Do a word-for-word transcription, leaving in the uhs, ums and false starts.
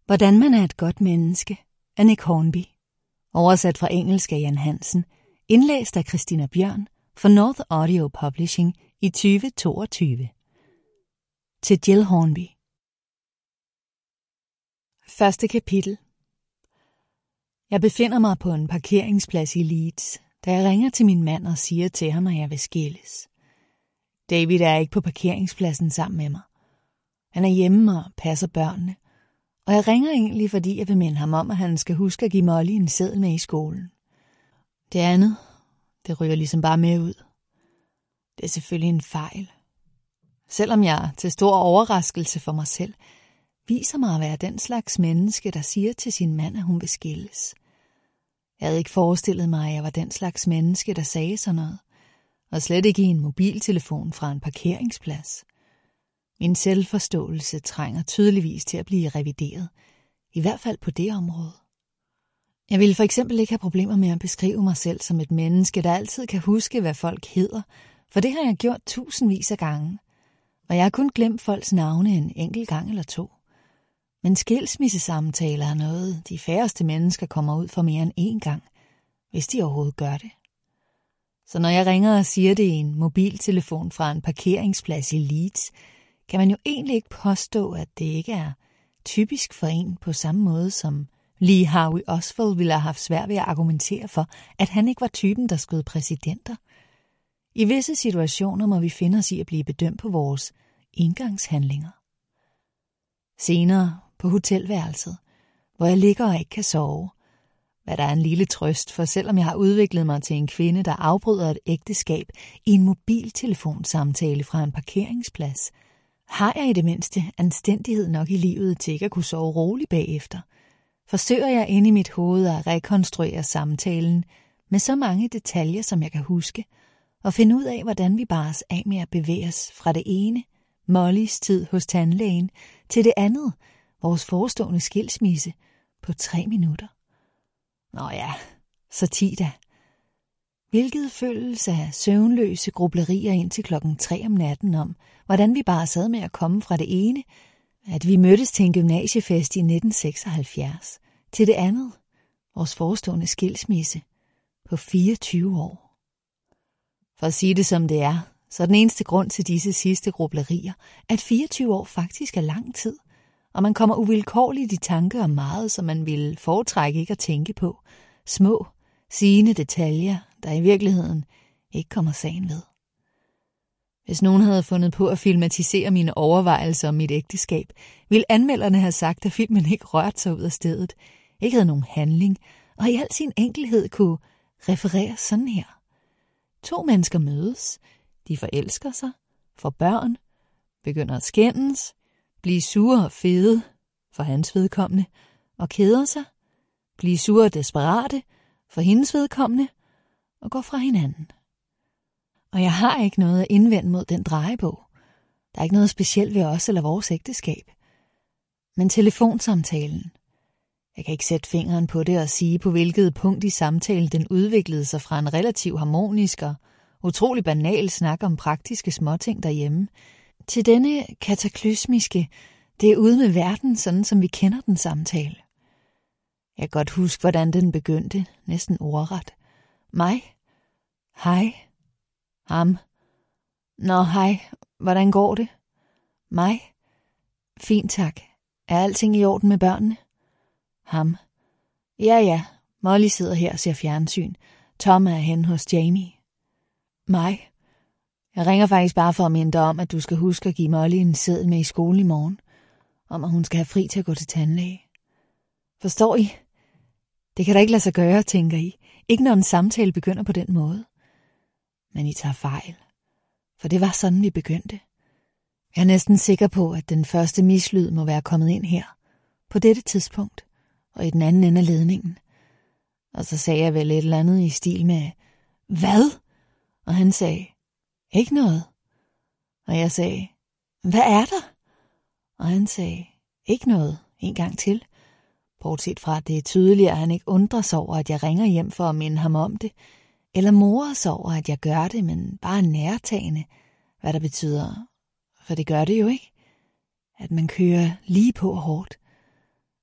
Hvordan man er et godt menneske af Nick Hornby. Oversat fra engelsk af Jan Hansen. Indlæst af Christina Bjørn for North Audio Publishing i tyve toogtyve. Til Jill Hornby. Første kapitel. Jeg befinder mig på en parkeringsplads i Leeds, da jeg ringer til min mand og siger til ham, at jeg vil skilles. David er ikke på parkeringspladsen sammen med mig. Han er hjemme og passer børnene, og jeg ringer egentlig, fordi jeg vil minde ham om, at han skal huske at give Molly en seddel med i skolen. Det andet, det ryger ligesom bare med ud. Det er selvfølgelig en fejl. Selvom jeg, til stor overraskelse for mig selv, viser mig at være den slags menneske, der siger til sin mand, at hun vil skilles. Jeg havde ikke forestillet mig, at jeg var den slags menneske, der sagde sådan noget, og slet ikke i en mobiltelefon fra en parkeringsplads. Min selvforståelse trænger tydeligvis til at blive revideret, i hvert fald på det område. Jeg ville for eksempel ikke have problemer med at beskrive mig selv som et menneske, der altid kan huske, hvad folk hedder, for det har jeg gjort tusindvis af gange, og jeg har kun glemt folks navne en enkelt gang eller to. Men skilsmissesamtaler er noget, de færreste mennesker kommer ud for mere end én gang, hvis de overhovedet gør det. Så når jeg ringer og siger det i en mobiltelefon fra en parkeringsplads i Leeds, kan man jo egentlig ikke påstå, at det ikke er typisk for en på samme måde, som Lee Harvey Oswald ville have haft svært ved at argumentere for, at han ikke var typen, der skød præsidenter. I visse situationer må vi finde os i at blive bedømt på vores indgangshandlinger. Senere på hotelværelset, hvor jeg ligger og ikke kan sove, hvad der er en lille trøst, for selvom jeg har udviklet mig til en kvinde, der afbryder et ægteskab i en mobiltelefonsamtale fra en parkeringsplads, har jeg i det mindste anstændighed nok i livet til ikke at kunne sove roligt bagefter. Forsøger jeg inde i mit hoved at rekonstruere samtalen med så mange detaljer, som jeg kan huske, og finde ud af, hvordan vi bares af med at bevæge os fra det ene, Mollys tid hos tandlægen, til det andet, vores forestående skilsmisse, på tre minutter. Nå ja, så ti da. Hvilket følelse af søvnløse grublerier indtil klokken tre om natten om, hvordan vi bare sad med at komme fra det ene, at vi mødtes til en gymnasiefest i nitten seksoghalvfjerds, til det andet, vores forestående skilsmisse, på fireogtyve år. For at sige det som det er, så er den eneste grund til disse sidste grublerier, at fireogtyve år faktisk er lang tid, og man kommer uvilkårligt i tanke om meget, som man ville foretrække ikke at tænke på. Små, sigende detaljer, der i virkeligheden ikke kommer sagen ved. Hvis nogen havde fundet på at filmatisere mine overvejelser om mit ægteskab, ville anmelderne have sagt, at filmen ikke rørte sig ud af stedet, ikke havde nogen handling, og i al sin enkelhed kunne referere sådan her. To mennesker mødes, de forelsker sig, får børn, begynder at skændes, blive sure og fede for hans vedkommende, og keder sig, blive sure og desperate for hendes vedkommende, og går fra hinanden. Og jeg har ikke noget at indvende mod den drejebog. Der er ikke noget specielt ved os eller vores ægteskab. Men telefonsamtalen. Jeg kan ikke sætte fingeren på det og sige, på hvilket punkt i samtalen den udviklede sig fra en relativt harmonisk og utrolig banal snak om praktiske småting derhjemme, til denne kataklysmiske, det er ude med verden, sådan som vi kender den samtale. Jeg kan godt huske, hvordan den begyndte, næsten ordret. Mig? Hej. Ham. Nå, hej. Hvordan går det? Mig? Fint, tak. Er alting i orden med børnene? Ham. Ja, ja. Molly sidder her og ser fjernsyn. Tom er hen hos Jamie. Mig? Jeg ringer faktisk bare for at minde dig om, at du skal huske at give Molly en seddel med i skolen i morgen. Om at hun skal have fri til at gå til tandlæge. Forstår I? Det kan da ikke lade sig gøre, tænker I. Ikke når en samtale begynder på den måde. Men I tager fejl. For det var sådan, vi begyndte. Jeg er næsten sikker på, at den første mislyd må være kommet ind her. På dette tidspunkt. Og i den anden ende af ledningen. Og så sagde jeg vel et eller andet i stil med, hvad? Og han sagde, ikke noget. Og jeg sagde, hvad er der? Og han sagde, ikke noget, en gang til. Bortset fra, at det er tydeligt, at han ikke undrer sig over, at jeg ringer hjem for at minde ham om det, eller morer sig over, at jeg gør det, men bare nærtagende, hvad der betyder, for det gør det jo ikke, at man kører lige på hårdt,